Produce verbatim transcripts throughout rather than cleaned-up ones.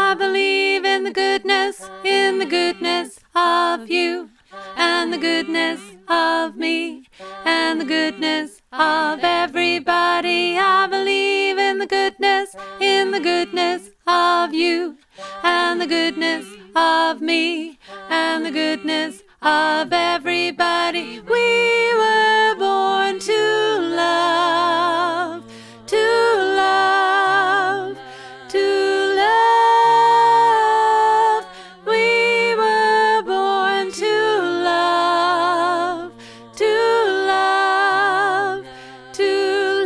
I believe in the goodness, in the goodness of you, and the goodness of me, and the goodness of everybody. I believe in the goodness, in the goodness of you, and the goodness of me, and the goodness of everybody. We were born to love, to love, to love. We were born to love, to love, to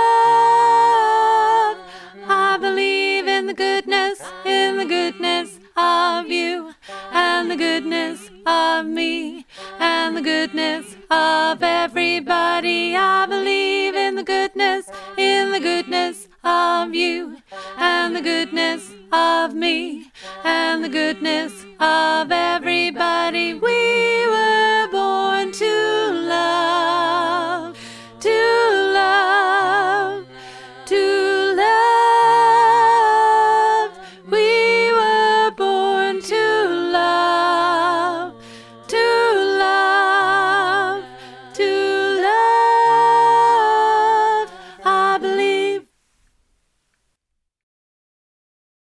love. I believe in the goodness, in the goodness of you, and the goodness of me, and the goodness of everybody. I believe in the goodness, in the goodness of you, and the goodness of me, and the goodness of everybody. We